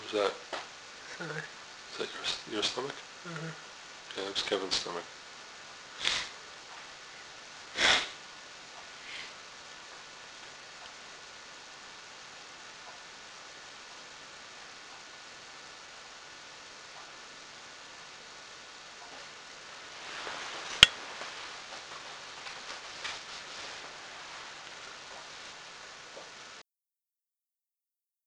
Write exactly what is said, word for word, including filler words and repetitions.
Is that, Sorry. is that your, your stomach? Mm-hmm. Yeah, it was Kevin's stomach.